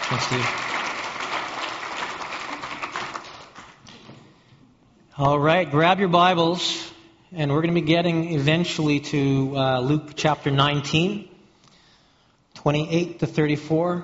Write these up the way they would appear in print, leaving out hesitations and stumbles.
Thanks, Steve. All right, grab your Bibles, and we're going to be getting eventually to Luke chapter 19, 28 to 34.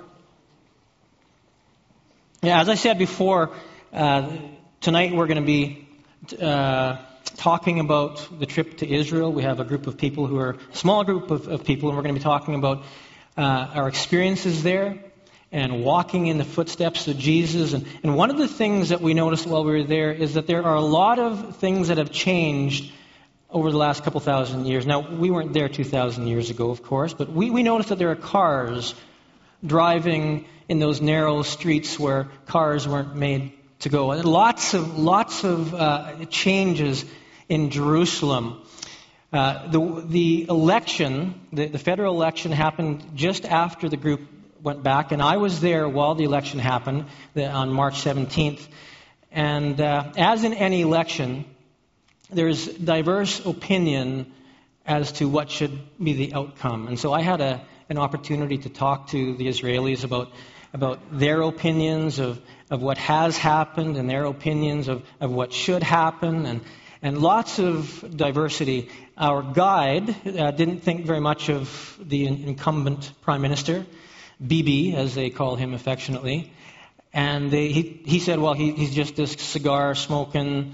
Yeah, as I said before, tonight we're going to be talking about the trip to Israel. We have a group of people who are a small group of people, and we're going to be talking about our experiences there and walking in the footsteps of Jesus. And one of the things that we noticed while we were there is that there are a lot of things that have changed over the last couple thousand years. Now, we weren't there 2,000 years ago, of course, but we noticed that there are cars driving in those narrow streets where cars weren't made to go. And lots of changes in Jerusalem. The election, the federal election, happened just after the group went back, and I was there while the election happened on March 17th. And as in any election, there's diverse opinion as to what should be the outcome. And so I had an opportunity to talk to the Israelis about their opinions of what has happened and their opinions of what should happen, and lots of diversity. Our guide didn't think very much of the incumbent prime minister, Bibi, as they call him affectionately. And he said, well, he's just this cigar-smoking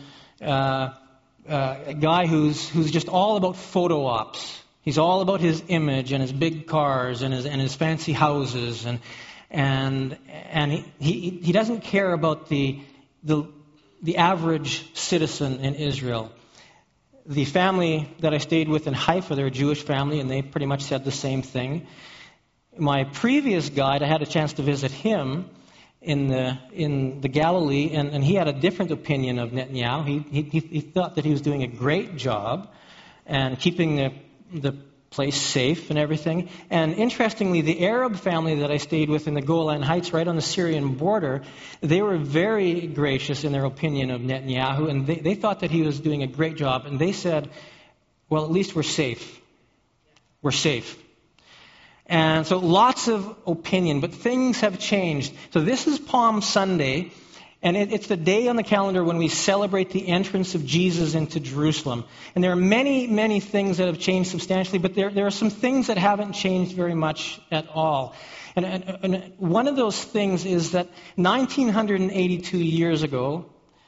guy who's just all about photo ops. He's all about his image and his big cars and his fancy houses, and he doesn't care about the average citizen in Israel. The family that I stayed with in Haifa, they're a Jewish family, and they pretty much said the same thing. My previous guide, I had a chance to visit him in the Galilee, and he had a different opinion of Netanyahu. He thought that he was doing a great job and keeping the place safe and everything. And interestingly, the Arab family that I stayed with in the Golan Heights, right on the Syrian border, they were very gracious in their opinion of Netanyahu, and they thought that he was doing a great job. And they said, well, at least we're safe. We're safe. And so lots of opinion, but things have changed. So this is Palm Sunday, and it's the day on the calendar when we celebrate the entrance of Jesus into Jerusalem. And there are many, many things that have changed substantially, but there are some things that haven't changed very much at all. And one of those things is that 1982 years ago,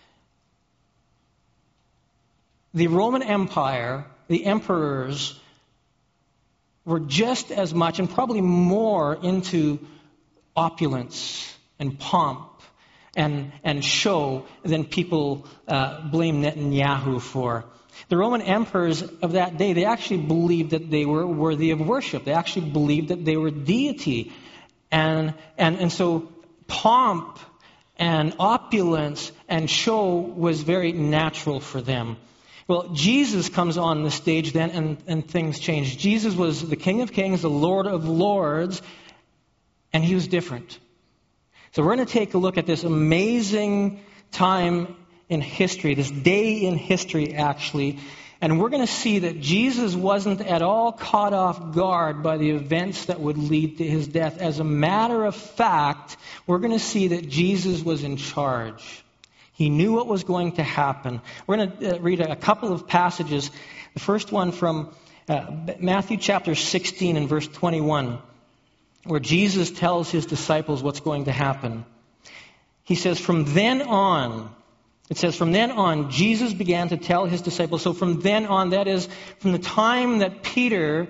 the Roman Empire, the emperors, were just as much and probably more into opulence and pomp and show than people blame Netanyahu for. The Roman emperors of that day, they actually believed that they were worthy of worship. They actually believed that they were deity. And so pomp and opulence and show was very natural for them. Well, Jesus comes on the stage then, and things change. Jesus was the King of Kings, the Lord of Lords, and he was different. So we're going to take a look at this amazing time in history, this day in history, actually, and we're going to see that Jesus wasn't at all caught off guard by the events that would lead to his death. As a matter of fact, we're going to see that Jesus was in charge. He knew what was going to happen. We're going to read a couple of passages. The first one from Matthew chapter 16 and verse 21, where Jesus tells his disciples what's going to happen. He says, from then on, Jesus began to tell his disciples. So from then on, that is, from the time that Peter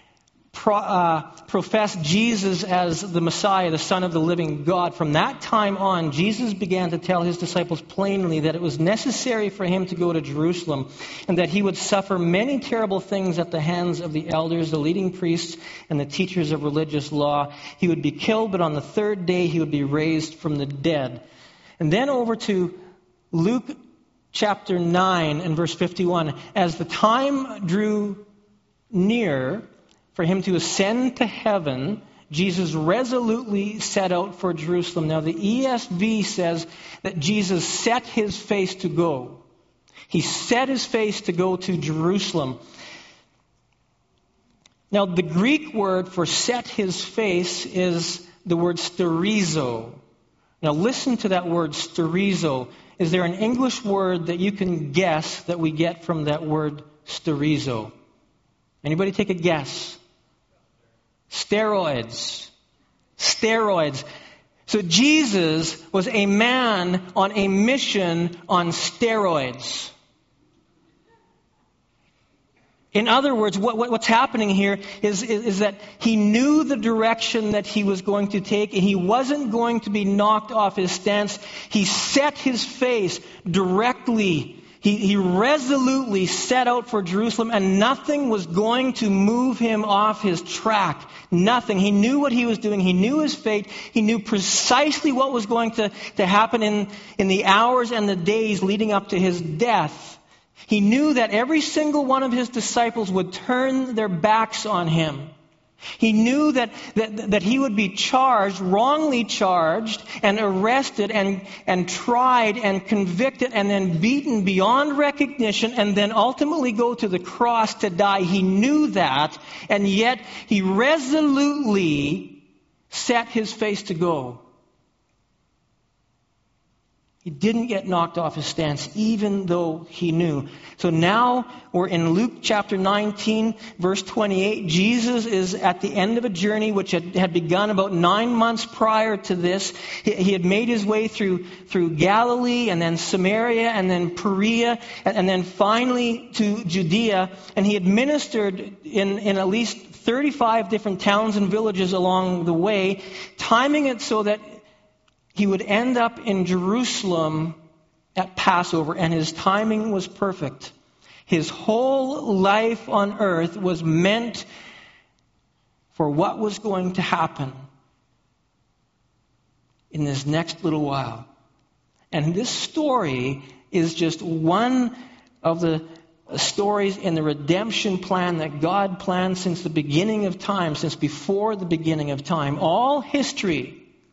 professed Jesus as the Messiah, the Son of the living God, from that time on, Jesus began to tell his disciples plainly that it was necessary for him to go to Jerusalem and that he would suffer many terrible things at the hands of the elders, the leading priests, and the teachers of religious law. He would be killed, but on the third day he would be raised from the dead. And then over to Luke chapter 9 and verse 51. As the time drew near for him to ascend to heaven, Jesus resolutely set out for Jerusalem. Now the ESV says that Jesus set his face to go. He set his face to go to Jerusalem. Now the Greek word for set his face is the word sterizo. Now listen to that word sterizo. Is there an English word that you can guess that we get from that word sterizo? Anybody take a guess? Steroids. Steroids. So Jesus was a man on a mission on steroids. In other words, what's happening here is that he knew the direction that he was going to take, and he wasn't going to be knocked off his stance. He set his face directly. He resolutely set out for Jerusalem, and nothing was going to move him off his track. Nothing. He knew what he was doing. He knew his fate. He knew precisely what was going to happen in the hours and the days leading up to his death. He knew that every single one of his disciples would turn their backs on him. He knew that he would be charged, wrongly charged, and arrested, and tried, and convicted, and then beaten beyond recognition, and then ultimately go to the cross to die. He knew that, and yet he resolutely set his face to go. He didn't get knocked off his stance, even though he knew. So now we're in Luke chapter 19, verse 28. Jesus is at the end of a journey which had begun about 9 months prior to this. He had made his way through Galilee, and then Samaria, and then Perea, and then finally to Judea. And he had ministered in at least 35 different towns and villages along the way, timing it so that he would end up in Jerusalem at Passover, and his timing was perfect. His whole life on earth was meant for what was going to happen in this next little while. And this story is just one of the stories in the redemption plan that God planned since the beginning of time, since before the beginning of time. All history,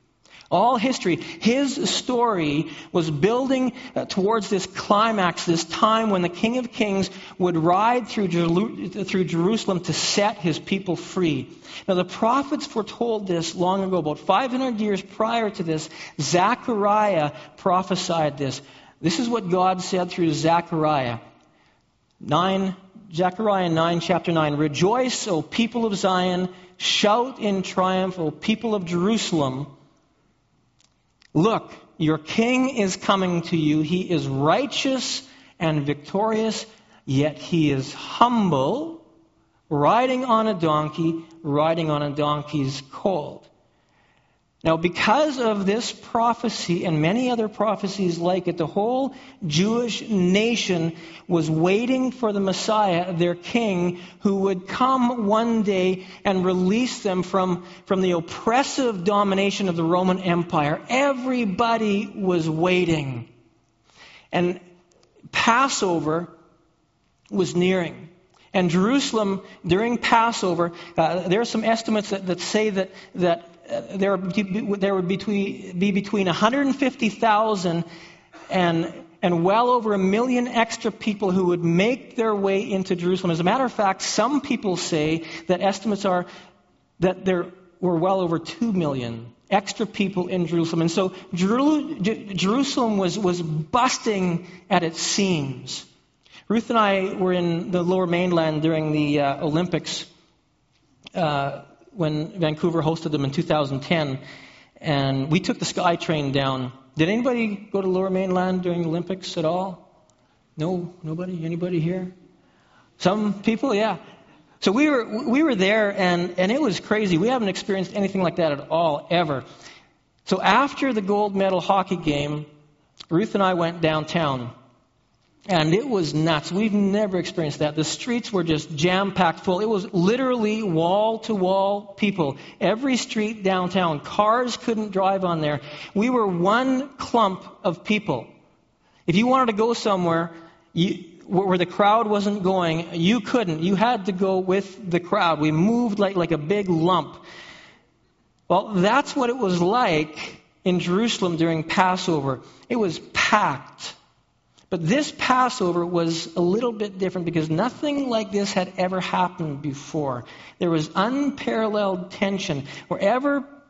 his story was building towards this climax, this time when the King of Kings would ride through Jerusalem to set his people free. Now the prophets foretold this long ago, about 500 years prior to this. Zechariah prophesied this. This is what God said through Zechariah. Zechariah 9, chapter 9. Rejoice, O people of Zion. Shout in triumph, O people of Jerusalem. Look, your king is coming to you. He is righteous and victorious, yet he is humble, riding on a donkey's colt. Now, because of this prophecy and many other prophecies like it, the whole Jewish nation was waiting for the Messiah, their king, who would come one day and release them from the oppressive domination of the Roman Empire. Everybody was waiting. And Passover was nearing. And Jerusalem, during Passover, there are some estimates that say that there would be between 150,000 and well over 1 million extra people who would make their way into Jerusalem. As a matter of fact, some people say that estimates are that there were well over 2 million extra people in Jerusalem. And so Jerusalem was busting at its seams. Ruth and I were in the Lower Mainland during the Olympics when Vancouver hosted them in 2010, and we took the SkyTrain down. Did anybody go to Lower Mainland during the Olympics at all? No? Nobody? Anybody here? Some people? Yeah. So we were there, and it was crazy. We haven't experienced anything like that at all, ever. So after the gold medal hockey game, Ruth and I went downtown. And it was nuts. We've never experienced that. The streets were just jam-packed full. It was literally wall-to-wall people. Every street downtown. Cars couldn't drive on there. We were one clump of people. If you wanted to go somewhere where the crowd wasn't going, you couldn't. You had to go with the crowd. We moved like a big lump. Well, that's what it was like in Jerusalem during Passover. It was packed. But this Passover was a little bit different because nothing like this had ever happened before. There was unparalleled tension. Wherever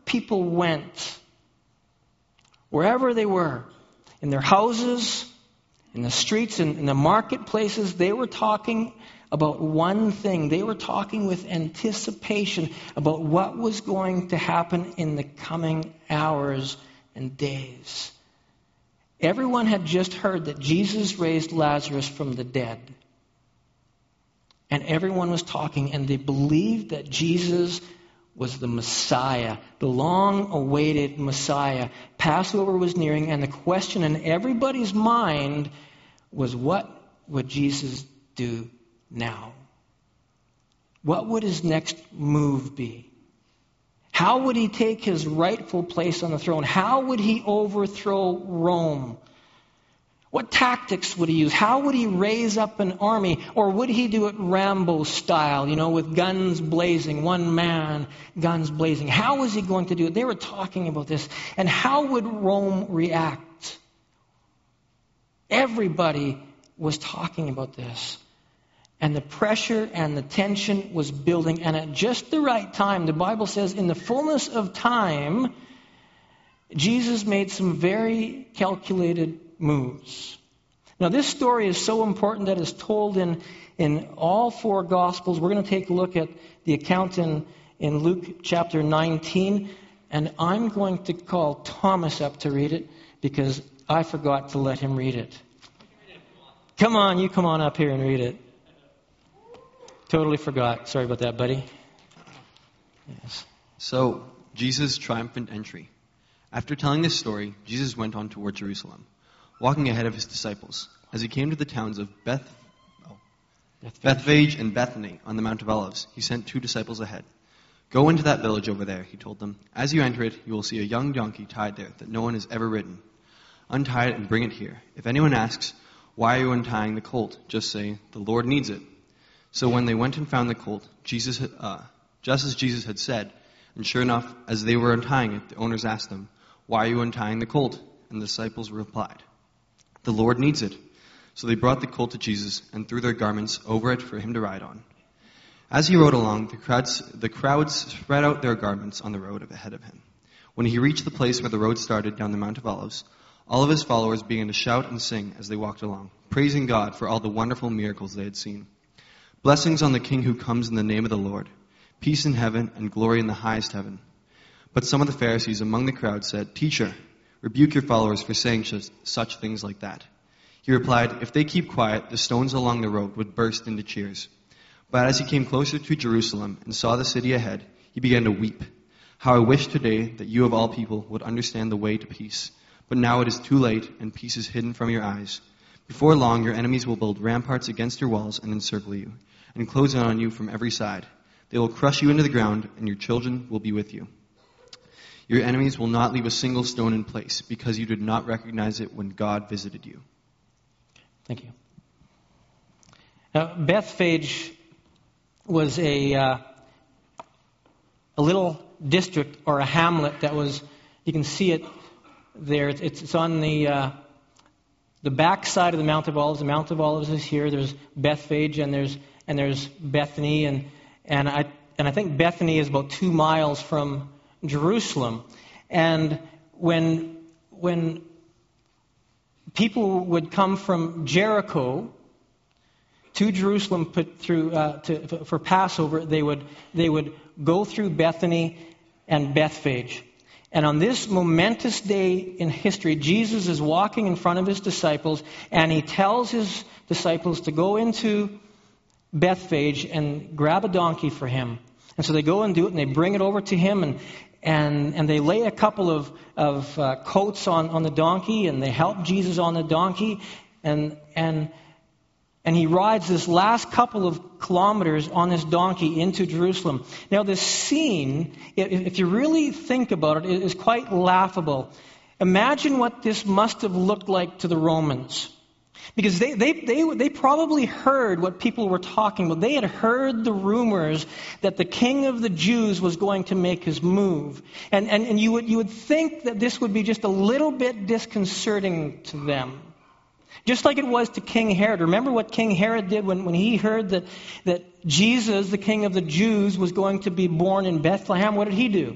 people went, wherever they were, in their houses, in the streets, in the marketplaces, they were talking about one thing. They were talking with anticipation about what was going to happen in the coming hours and days. Everyone had just heard that Jesus raised Lazarus from the dead. And everyone was talking, and they believed that Jesus was the Messiah, the long-awaited Messiah. Passover was nearing, and the question in everybody's mind was, what would Jesus do now? What would his next move be? How would he take his rightful place on the throne? How would he overthrow Rome? What tactics would he use? How would he raise up an army? Or would he do it Rambo style, with guns blazing, one man, guns blazing? How was he going to do it? They were talking about this. And how would Rome react? Everybody was talking about this. And the pressure and the tension was building. And at just the right time, the Bible says, in the fullness of time, Jesus made some very calculated moves. Now, this story is so important that it's told in all four Gospels. We're going to take a look at the account in Luke chapter 19. And I'm going to call Thomas up to read it because I forgot to let him read it. Come on, you come on up here and read it. Totally forgot. Sorry about that, buddy. Yes. So, Jesus' triumphant entry. After telling this story, Jesus went on toward Jerusalem, walking ahead of his disciples. As he came to the towns of Bethphage and Bethany on the Mount of Olives, he sent 2 disciples ahead. Go into that village over there, he told them. As you enter it, you will see a young donkey tied there that no one has ever ridden. Untie it and bring it here. If anyone asks, why are you untying the colt? Just say, the Lord needs it. So when they went and found the colt, just as Jesus had said, and sure enough, as they were untying it, the owners asked them, why are you untying the colt? And the disciples replied, the Lord needs it. So they brought the colt to Jesus and threw their garments over it for him to ride on. As he rode along, the crowds spread out their garments on the road ahead of him. When he reached the place where the road started down the Mount of Olives, all of his followers began to shout and sing as they walked along, praising God for all the wonderful miracles they had seen. Blessings on the King who comes in the name of the Lord. Peace in heaven and glory in the highest heaven. But some of the Pharisees among the crowd said, Teacher, rebuke your followers for saying such things like that. He replied, if they keep quiet, the stones along the road would burst into cheers. But as he came closer to Jerusalem and saw the city ahead, he began to weep. How I wish today that you of all people would understand the way to peace. But now it is too late, and peace is hidden from your eyes. Before long, your enemies will build ramparts against your walls and encircle you, and close in on you from every side. They will crush you into the ground, and your children will be with you. Your enemies will not leave a single stone in place, because you did not recognize it when God visited you. Thank you. Now, Bethphage was a little district or a hamlet that was, you can see it there. It's on the back side of the Mount of Olives. The Mount of Olives is here. There's Bethphage and there's Bethany, and I think Bethany is about 2 miles from Jerusalem. And when people would come from Jericho to Jerusalem for Passover, they would go through Bethany and Bethphage. And on this momentous day in history, Jesus is walking in front of his disciples, and he tells his disciples to go into Bethphage and grab a donkey for him. And so they go and do it, and they bring it over to him, and they lay a couple of coats on the donkey, and they help Jesus on the donkey, and he rides this last couple of kilometers on this donkey into Jerusalem. Now, this scene, if you really think about it, is quite laughable. Imagine what this must have looked like to the Romans. Because they probably heard what people were talking about. They had heard the rumors that the king of the Jews was going to make his move. And you would think that this would be just a little bit disconcerting to them. Just like it was to King Herod. Remember what King Herod did when he heard that Jesus, the king of the Jews, was going to be born in Bethlehem? What did he do?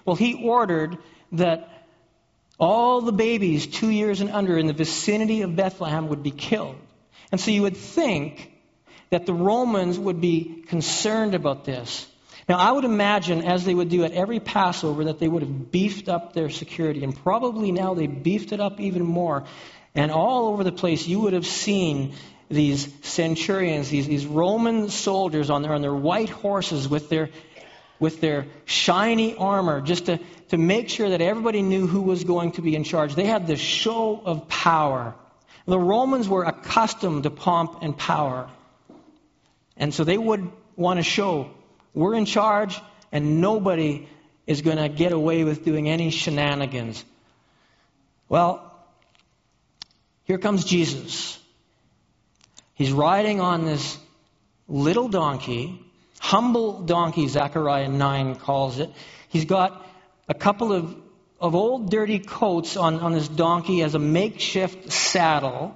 Well, he ordered that all the babies 2 years and under in the vicinity of Bethlehem would be killed. And so you would think that the Romans would be concerned about this. Now, I would imagine, as they would do at every Passover, that they would have beefed up their security. And probably now they beefed it up even more. And all over the place, you would have seen these centurions, these Roman soldiers on their white horses with their shiny armor, just to make sure that everybody knew who was going to be in charge. They had this show of power. The Romans were accustomed to pomp and power. And so they would want to show, we're in charge, and nobody is going to get away with doing any shenanigans. Well, here comes Jesus. He's riding on this little donkey, humble donkey, Zechariah 9 calls it. He's got a couple of old dirty coats on this donkey as a makeshift saddle.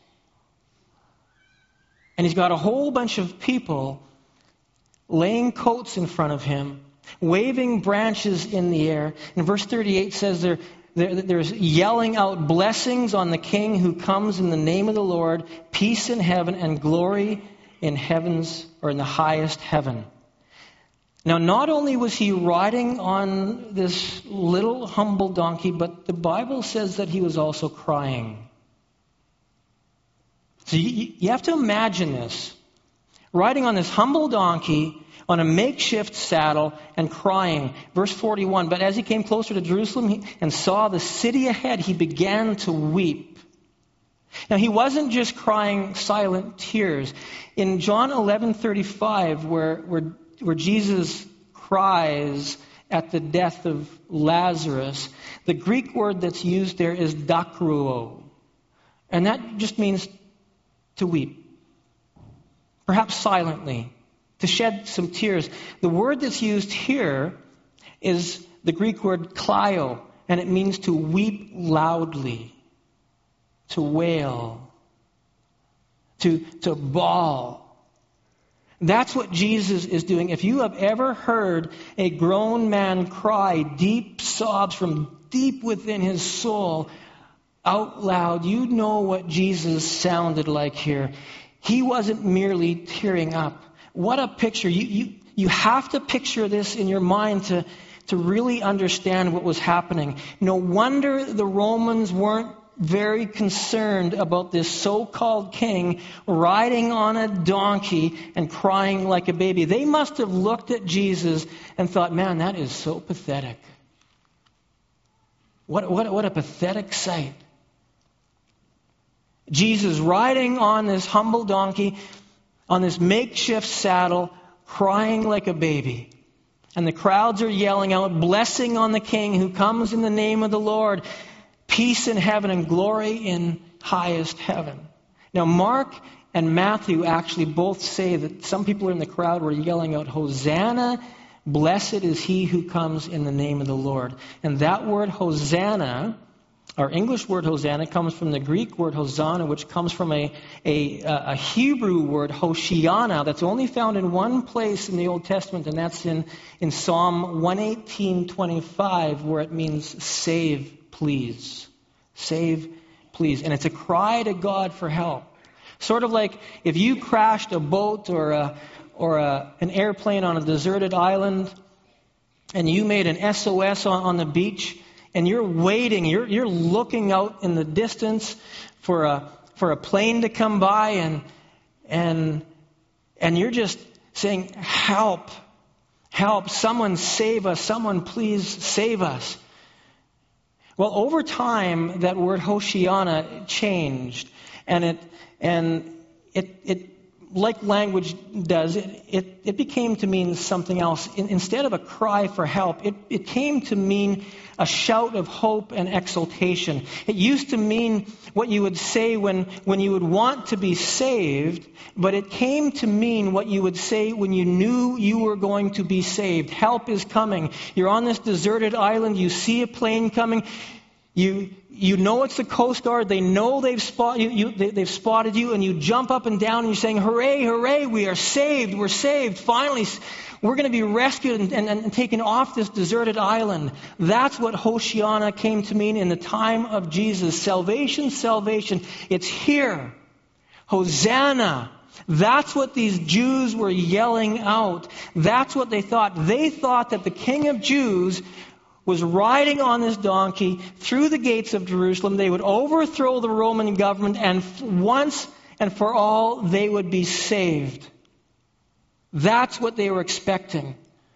And he's got a whole bunch of people laying coats in front of him, waving branches in the air. And verse 38 says there's yelling out blessings on the King who comes in the name of the Lord, peace in heaven and glory in heavens, or in the highest heaven. Now, not only was he riding on this little humble donkey, but the Bible says that he was also crying. So you have to imagine this. Riding on this humble donkey, on a makeshift saddle, and crying. Verse 41, but as he came closer to Jerusalem and saw the city ahead, he began to weep. Now, he wasn't just crying silent tears. In John 11:35, where Jesus cries at the death of Lazarus, the Greek word that's used there is dakruo. And that just means to weep. Perhaps silently, to shed some tears. The word that's used here is the Greek word kleio, and it means to weep loudly, to wail, to bawl. That's what Jesus is doing. If you have ever heard a grown man cry deep sobs from deep within his soul out loud, you know what Jesus sounded like here. He wasn't merely tearing up. What a picture. You have to picture this in your mind to really understand what was happening. No wonder the Romans weren't very concerned about this so-called king riding on a donkey and crying like a baby. They must have looked at Jesus and thought, man, that is so pathetic. What a pathetic sight. Jesus riding on this humble donkey, on this makeshift saddle, crying like a baby. And the crowds are yelling out, blessing on the King who comes in the name of the Lord, peace in heaven and glory in highest heaven. Now, Mark and Matthew actually both say that some people in the crowd were yelling out, Hosanna, blessed is he who comes in the name of the Lord. And that word Hosanna, our English word Hosanna, comes from the Greek word Hosanna, which comes from a Hebrew word, Hoshiana, that's only found in one place in the Old Testament, and that's in Psalm 118:25, where it means save, please. Save, please. And it's a cry to God for help. Sort of like if you crashed a boat or an airplane on a deserted island, and you made an SOS on the beach, and you're waiting, you're looking out in the distance for a plane to come by, and you're just saying, help, someone save us, someone please save us. Well, over time, that word Hoshiana changed, and it like language does, it became to mean something else. Instead of a cry for help, it came to mean a shout of hope and exultation. It used to mean what you would say when you would want to be saved, but it came to mean what you would say when you knew you were going to be saved. Help is coming. You're on this deserted island, you see a plane coming. You know it's the Coast Guard. They know they've spotted you, and you jump up and down and you're saying, hooray, hooray, we are saved, we're saved. Finally, we're going to be rescued and taken off this deserted island. That's what Hoshiana came to mean in the time of Jesus. Salvation, salvation, it's here. Hosanna. That's what these Jews were yelling out. That's what they thought. They thought that the King of Jews was riding on this donkey through the gates of Jerusalem. They would overthrow the Roman government, and once and for all, they would be saved. That's what they were expecting.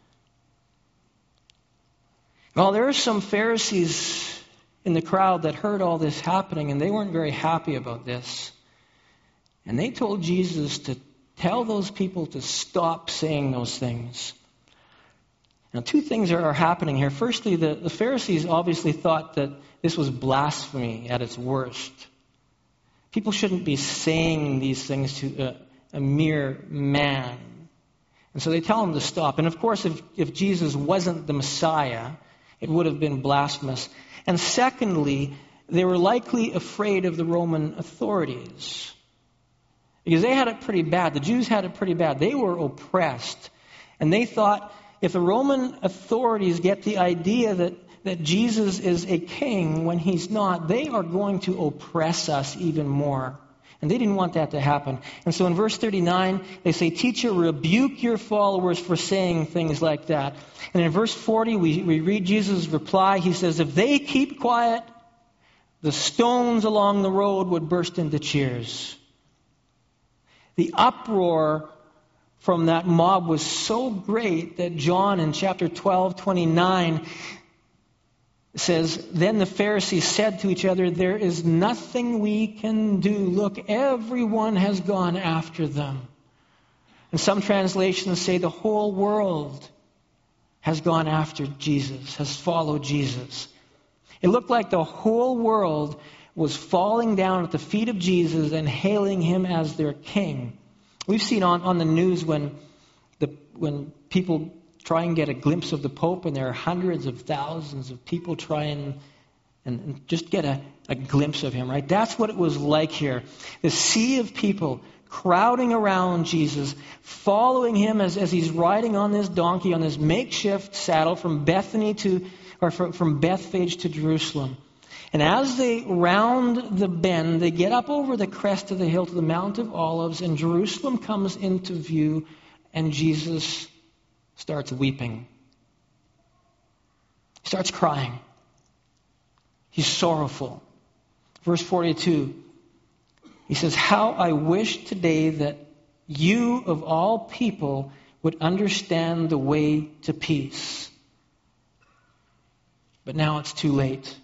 Well, there are some Pharisees in the crowd that heard all this happening, and they weren't very happy about this. And they told Jesus to tell those people to stop saying those things. Now, two things are happening here. Firstly, the Pharisees obviously thought that this was blasphemy at its worst. People shouldn't be saying these things to a mere man. And so they tell him to stop. And of course, if Jesus wasn't the Messiah, it would have been blasphemous. And secondly, they were likely afraid of the Roman authorities. Because they had it pretty bad. The Jews had it pretty bad. They were oppressed. And they thought, if the Roman authorities get the idea that Jesus is a king when he's not, they are going to oppress us even more. And they didn't want that to happen. And so in verse 39, they say, Teacher, rebuke your followers for saying things like that. And in verse 40, we read Jesus' reply. He says, if they keep quiet, the stones along the road would burst into cheers. The uproar from that mob was so great that John in chapter 12:29 says, Then the Pharisees said to each other, there is nothing we can do. Look, everyone has gone after them. And some translations say the whole world has gone after Jesus, has followed Jesus. It looked like the whole world was falling down at the feet of Jesus and hailing him as their king. We've seen on the news when people try and get a glimpse of the Pope, and there are hundreds of thousands of people trying and just get a glimpse of him, right? That's what it was like here. The sea of people crowding around Jesus, following him as he's riding on this donkey, on this makeshift saddle from from Bethphage to Jerusalem. And as they round the bend, they get up over the crest of the hill to the Mount of Olives, and Jerusalem comes into view, and Jesus starts weeping. He starts crying. He's sorrowful. Verse 42, he says, How I wish today that you of all people would understand the way to peace. But now it's too late.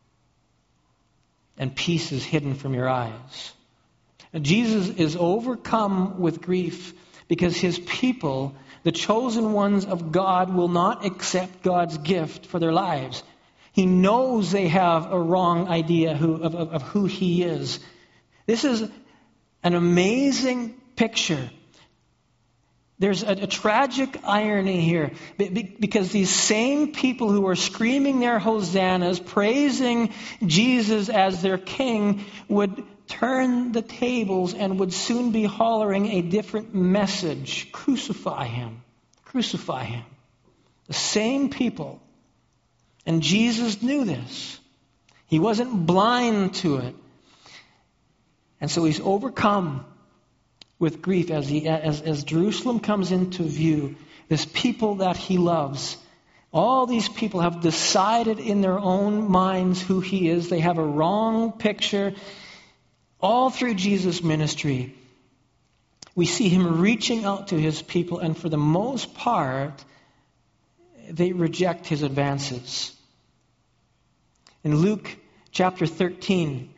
And peace is hidden from your eyes. And Jesus is overcome with grief because his people, the chosen ones of God, will not accept God's gift for their lives. He knows they have a wrong idea of who he is. This is an amazing picture. There's a tragic irony here, because these same people who are screaming their hosannas, praising Jesus as their king, would turn the tables and would soon be hollering a different message. Crucify him. Crucify him. The same people. And Jesus knew this. He wasn't blind to it. And so he's overcome with grief as Jerusalem comes into view. This people that he loves. All these people have decided in their own minds who he is. They have a wrong picture. All through Jesus' ministry, we see him reaching out to his people, and for the most part, they reject his advances. In Luke chapter 13,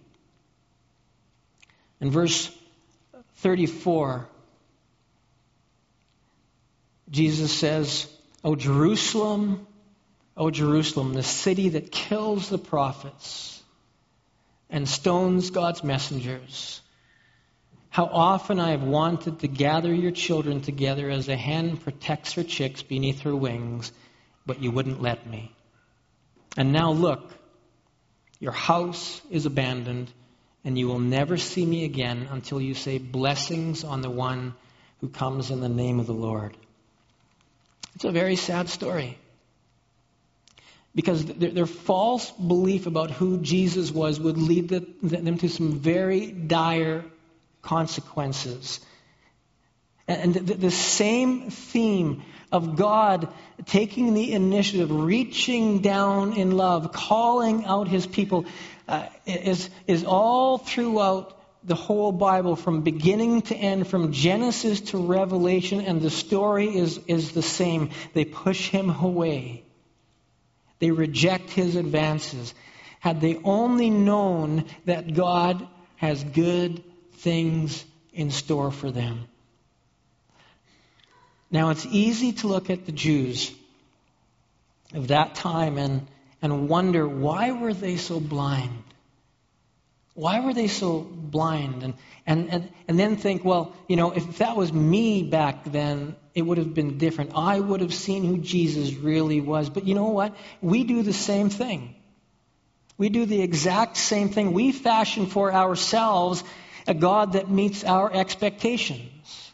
in verse 34, Jesus says, O Jerusalem, the city that kills the prophets and stones God's messengers. How often I have wanted to gather your children together as a hen protects her chicks beneath her wings, but you wouldn't let me. And now look, Your house is abandoned, and you will never see me again until you say blessings on the one who comes in the name of the Lord. It's a very sad story. Because their false belief about who Jesus was would lead them to some very dire consequences. And the same theme of God taking the initiative, reaching down in love, calling out his people, is all throughout the whole Bible, from beginning to end, from Genesis to Revelation, and the story is the same. They push him away. They reject his advances. Had they only known that God has good things in store for them. Now, it's easy to look at the Jews of that time and wonder, why were they so blind? Why were they so blind? And then think, well, if that was me back then, it would have been different. I would have seen who Jesus really was. But you know what? We do the same thing. We do the exact same thing. We fashion for ourselves a God that meets our expectations.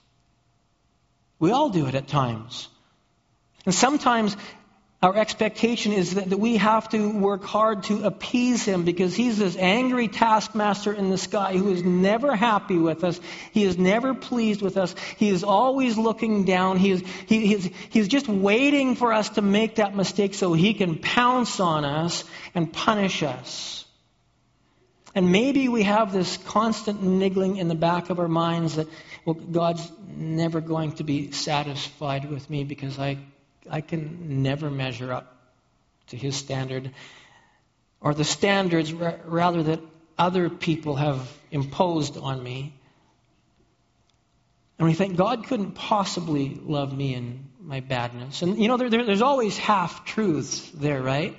We all do it at times. And sometimes our expectation is that we have to work hard to appease him, because he's this angry taskmaster in the sky who is never happy with us. He is never pleased with us. He is always looking down. He's just waiting for us to make that mistake so he can pounce on us and punish us. And maybe we have this constant niggling in the back of our minds that, well, God's never going to be satisfied with me because I can never measure up to his standard, or the standards rather that other people have imposed on me. And we think God couldn't possibly love me in my badness. And there's always half-truths there, right?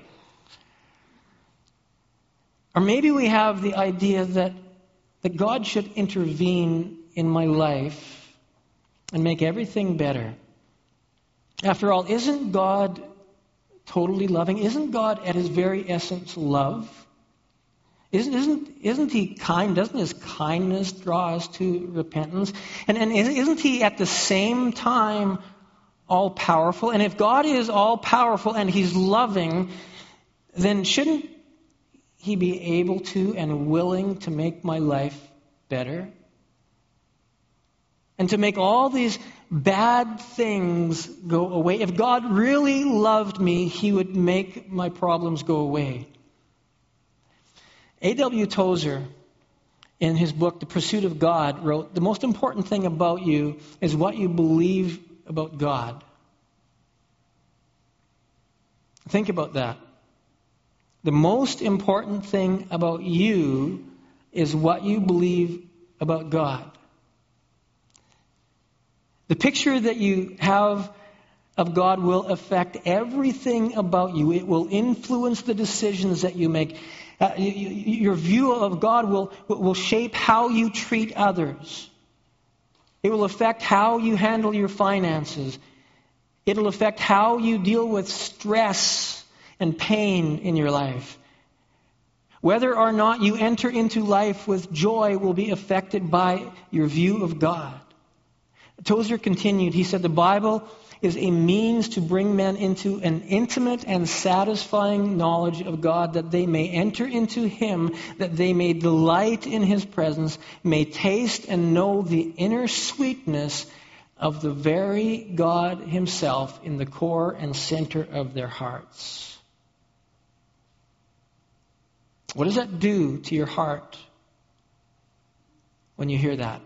Or maybe we have the idea that God should intervene in my life and make everything better. After all, isn't God totally loving? Isn't God at his very essence love? Isn't he kind? Doesn't his kindness draw us to repentance? And isn't he at the same time all-powerful? And if God is all-powerful and he's loving, then shouldn't he be able to and willing to make my life better? And to make all these bad things go away. If God really loved me, he would make my problems go away. A.W. Tozer, in his book, The Pursuit of God, wrote, "The most important thing about you is what you believe about God." Think about that. The most important thing about you is what you believe about God. The picture that you have of God will affect everything about you. It will influence the decisions that you make. Your view of God will shape how you treat others. It will affect how you handle your finances. It will affect how you deal with stress and pain in your life. Whether or not you enter into life with joy will be affected by your view of God. Tozer continued, he said, "The Bible is a means to bring men into an intimate and satisfying knowledge of God, that they may enter into him, that they may delight in his presence, may taste and know the inner sweetness of the very God himself in the core and center of their hearts." What does that do to your heart when you hear that?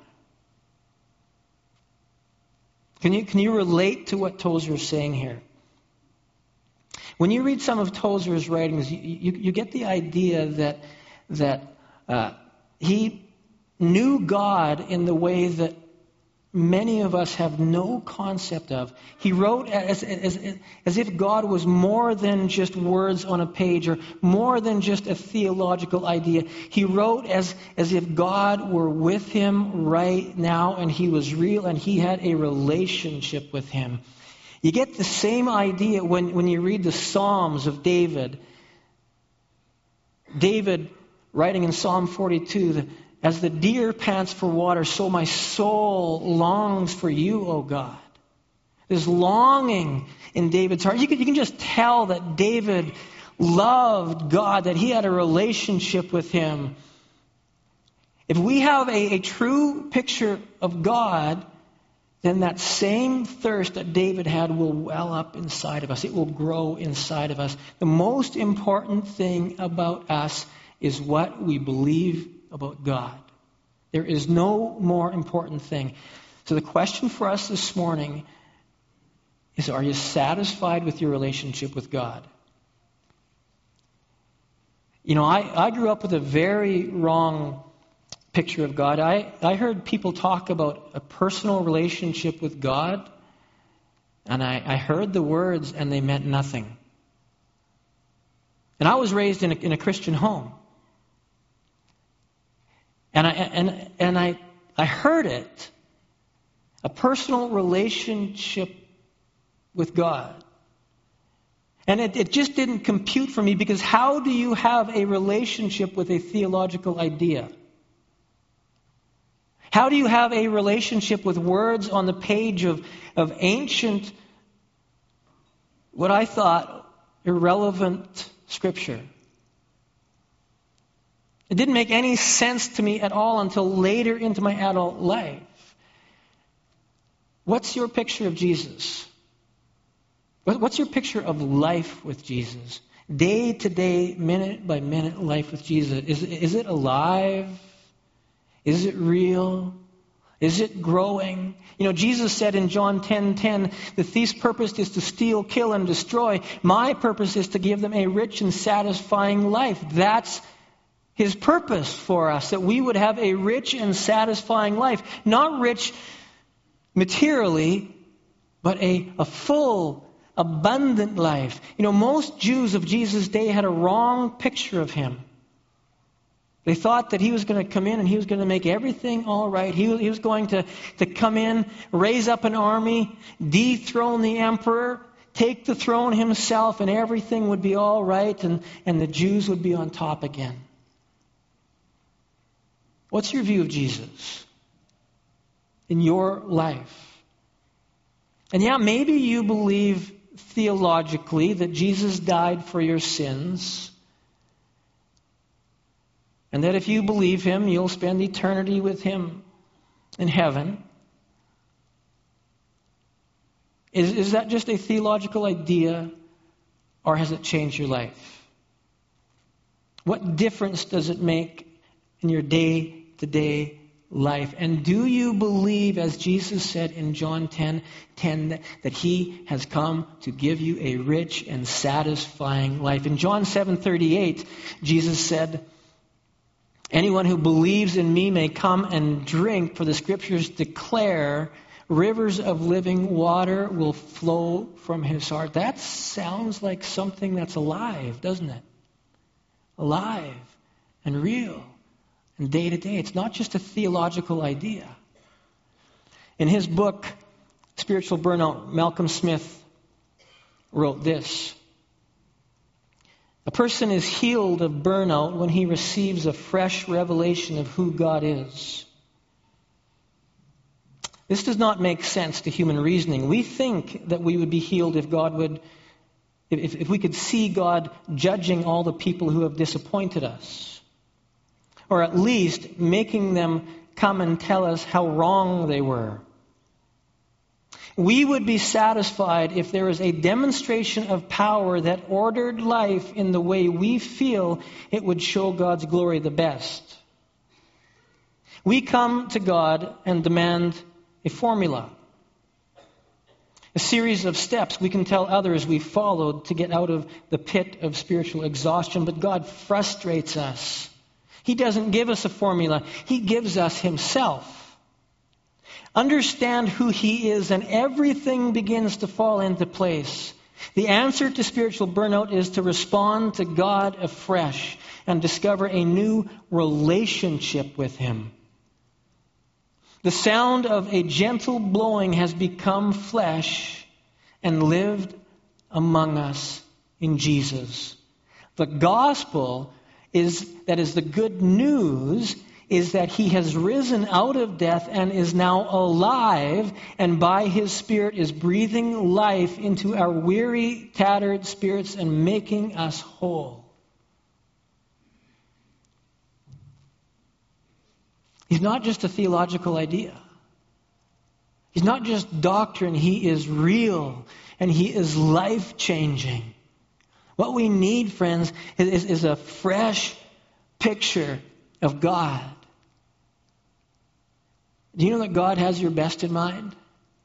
Can you relate to what Tozer is saying here? When you read some of Tozer's writings, you get the idea that he knew God in the way that many of us have no concept of. He wrote as if God was more than just words on a page, or more than just a theological idea. He wrote as if God were with him right now, and he was real, and he had a relationship with him. You get the same idea when you read the Psalms of David. David, writing in Psalm 42, that as the deer pants for water, so my soul longs for you, O God. There's longing in David's heart. You can just tell that David loved God, that he had a relationship with him. If we have a true picture of God, then that same thirst that David had will well up inside of us. It will grow inside of us. The most important thing about us is what we believe about God. There is no more important thing. So the question for us this morning is, are you satisfied with your relationship with God? You know, I grew up with a very wrong picture of God. I heard people talk about a personal relationship with God, and I heard the words and they meant nothing. And I was raised in a Christian home. And I heard it, a personal relationship with God. And it just didn't compute for me, because how do you have a relationship with a theological idea? How do you have a relationship with words on the page of ancient, what I thought, irrelevant Scripture? It didn't make any sense to me at all until later into my adult life. What's your picture of Jesus? What's your picture of life with Jesus? Day to day, minute by minute life with Jesus. Is it alive? Is it real? Is it growing? You know, Jesus said in John 10:10, the thief's purpose is to steal, kill, and destroy. My purpose is to give them a rich and satisfying life. That's his purpose for us, that we would have a rich and satisfying life. Not rich materially, but a full, abundant life. You know, most Jews of Jesus' day had a wrong picture of him. They thought that he was going to come in and he was going to make everything all right. He was going to come in, raise up an army, dethrone the emperor, take the throne himself, and everything would be all right, and the Jews would be on top again. What's your view of Jesus in your life? And yeah, maybe you believe theologically that Jesus died for your sins, and that if you believe him, you'll spend eternity with him in heaven. Is that just a theological idea, or has it changed your life? What difference does it make in your day-to-day life? And do you believe, as Jesus said in John 10:10, that he has come to give you a rich and satisfying life? In John 7:38, Jesus said, anyone who believes in me may come and drink, for the Scriptures declare rivers of living water will flow from his heart. That sounds like something that's alive, doesn't it? Alive and real and day to day. It's not just a theological idea. In his book, Spiritual Burnout, Malcolm Smith wrote this: a person is healed of burnout when he receives a fresh revelation of who God is. This does not make sense to human reasoning. We think that we would be healed if God would, if we could see God judging all the people who have disappointed us, or at least making them come and tell us how wrong they were. We would be satisfied if there was a demonstration of power that ordered life in the way we feel it would show God's glory the best. We come to God and demand a formula, a series of steps we can tell others we followed to get out of the pit of spiritual exhaustion. But God frustrates us. He doesn't give us a formula. He gives us himself. Understand who he is, and everything begins to fall into place. The answer to spiritual burnout is to respond to God afresh and discover a new relationship with him. The sound of a gentle blowing has become flesh and lived among us in Jesus. The gospel is the good news is that he has risen out of death and is now alive, and by his Spirit is breathing life into our weary, tattered spirits and making us whole. He's not just a theological idea. He's not just doctrine. He is real, and he is life-changing. What we need, friends, is a fresh picture of God. Do you know that God has your best in mind?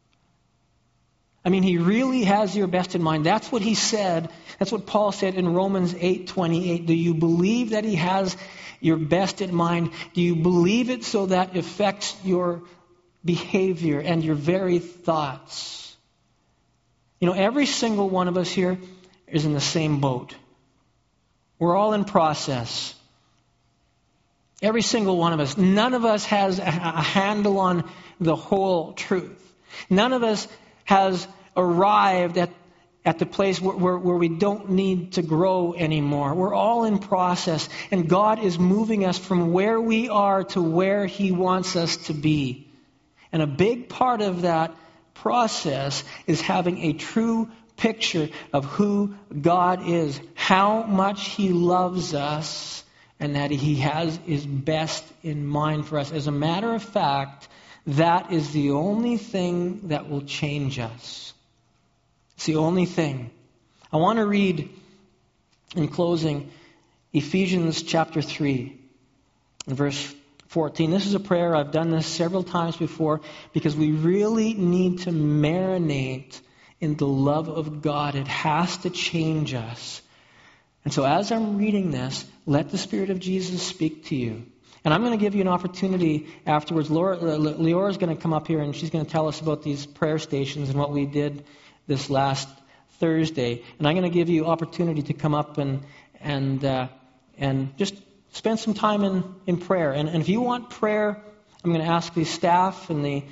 I mean, he really has your best in mind. That's what he said. That's what Paul said in Romans 8:28. Do you believe that he has your best in mind? Do you believe it so that affects your behavior and your very thoughts? You know, every single one of us here is in the same boat. We're all in process. Every single one of us. None of us has a handle on the whole truth. None of us has arrived at the place where we don't need to grow anymore. We're all in process. And God is moving us from where we are to where he wants us to be. And a big part of that process is having a true picture of who God is, how much he loves us, and that he has his best in mind for us. As a matter of fact, that is the only thing that will change us. It's the only thing. I want to read, in closing, Ephesians chapter 3, verse 14. This is a prayer. I've done this several times before because we really need to marinate in the love of God. It has to change us. And so as I'm reading this, let the Spirit of Jesus speak to you. And I'm going to give you an opportunity afterwards. Leora is going to come up here and she's going to tell us about these prayer stations and what we did this last Thursday. And I'm going to give you opportunity to come up and just spend some time in prayer. And if you want prayer, I'm going to ask the staff and the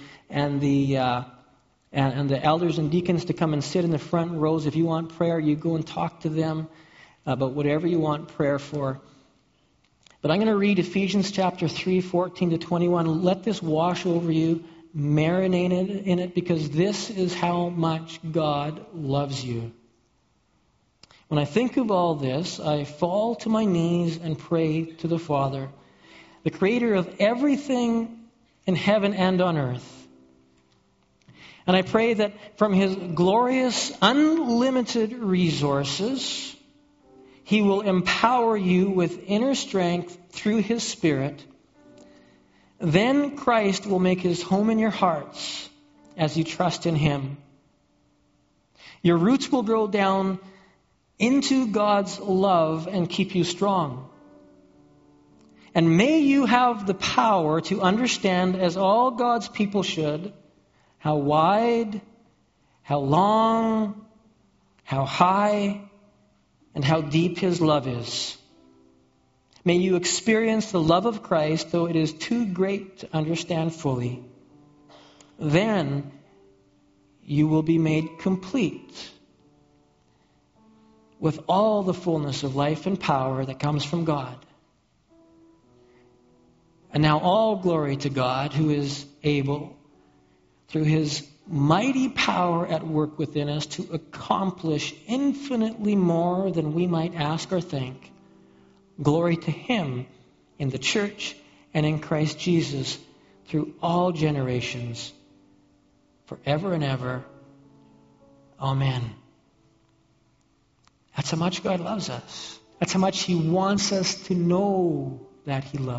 elders and deacons to come and sit in the front rows. If you want prayer, you go and talk to them about whatever you want prayer for. But I'm going to read Ephesians chapter 3, 14 to 21. Let this wash over you, marinate in it, because this is how much God loves you. When I think of all this, I fall to my knees and pray to the Father, the creator of everything in heaven and on earth. And I pray that from his glorious, unlimited resources, he will empower you with inner strength through his Spirit. Then Christ will make his home in your hearts as you trust in him. Your roots will grow down into God's love and keep you strong. And may you have the power to understand, as all God's people should, how wide, how long, how high, and how deep his love is. May you experience the love of Christ, though it is too great to understand fully. Then you will be made complete with all the fullness of life and power that comes from God. And now all glory to God, who is able, through his mighty power at work within us, to accomplish infinitely more than we might ask or think. Glory to him in the church and in Christ Jesus through all generations, forever and ever. Amen. That's how much God loves us. That's how much he wants us to know that he loves us.